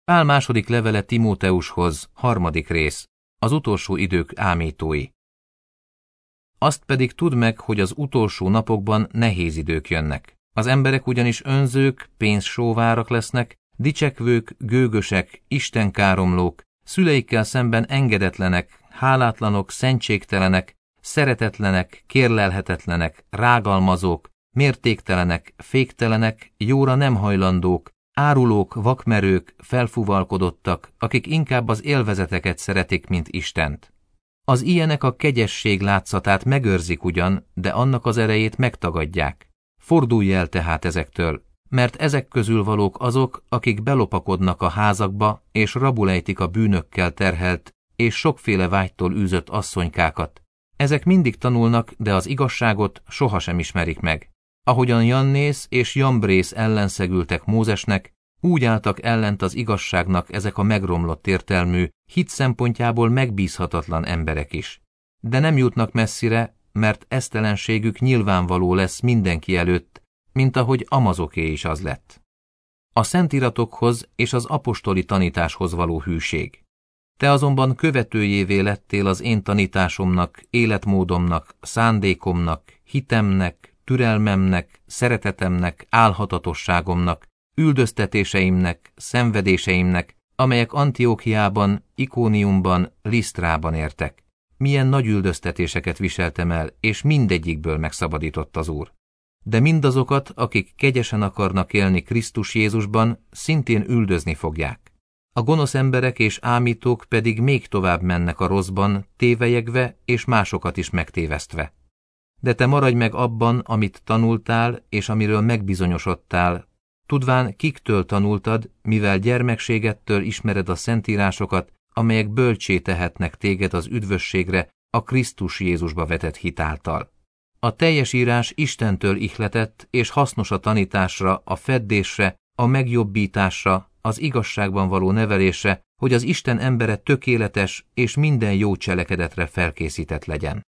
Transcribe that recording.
Pál második levele Timóteushoz, 3. rész, az utolsó idők ámítói. Azt pedig tudd meg, hogy az utolsó napokban nehéz idők jönnek. Az emberek ugyanis önzők, pénzsóvárak lesznek, dicsekvők, gőgösek, istenkáromlók, szüleikkel szemben engedetlenek, hálátlanok, szentségtelenek, szeretetlenek, kérlelhetetlenek, rágalmazók, mértéktelenek, féktelenek, jóra nem hajlandók, árulók, vakmerők, felfúvalkodottak, akik inkább az élvezeteket szeretik, mint Istent. Az ilyenek a kegyesség látszatát megőrzik ugyan, de annak az erejét megtagadják. Fordulj el tehát ezektől, mert ezek közül valók azok, akik belopakodnak a házakba, és rabulejtik a bűnökkel terhelt, és sokféle vágytól űzött asszonykákat. Ezek mindig tanulnak, de az igazságot sohasem ismerik meg. Ahogyan Jannész és Jambrész ellenszegültek Mózesnek, úgy álltak ellent az igazságnak ezek a megromlott értelmű, hit szempontjából megbízhatatlan emberek is. De nem jutnak messzire, mert esztelenségük nyilvánvaló lesz mindenki előtt, mint ahogy Amazoké is az lett. A szentíratokhoz és az apostoli tanításhoz való hűség. Te azonban követőjévé lettél az én tanításomnak, életmódomnak, szándékomnak, hitemnek, türelmemnek, szeretetemnek, álhatatosságomnak, üldöztetéseimnek, szenvedéseimnek, amelyek Antiókiában, Ikóniumban, Lisztrában értek. Milyen nagy üldöztetéseket viseltem el, és mindegyikből megszabadított az Úr. De mindazokat, akik kegyesen akarnak élni Krisztus Jézusban, szintén üldözni fogják. A gonosz emberek és ámítók pedig még tovább mennek a rosszban, tévelyegve és másokat is megtévesztve. De te maradj meg abban, amit tanultál, és amiről megbizonyosodtál, tudván kiktől tanultad, mivel gyermekségettől ismered a szentírásokat, amelyek bölcsé tehetnek téged az üdvösségre a Krisztus Jézusba vetett hit által. A teljes írás Istentől ihletett, és hasznos a tanításra, a feddésre, a megjobbításra, az igazságban való nevelésre, hogy az Isten embere tökéletes és minden jó cselekedetre felkészített legyen.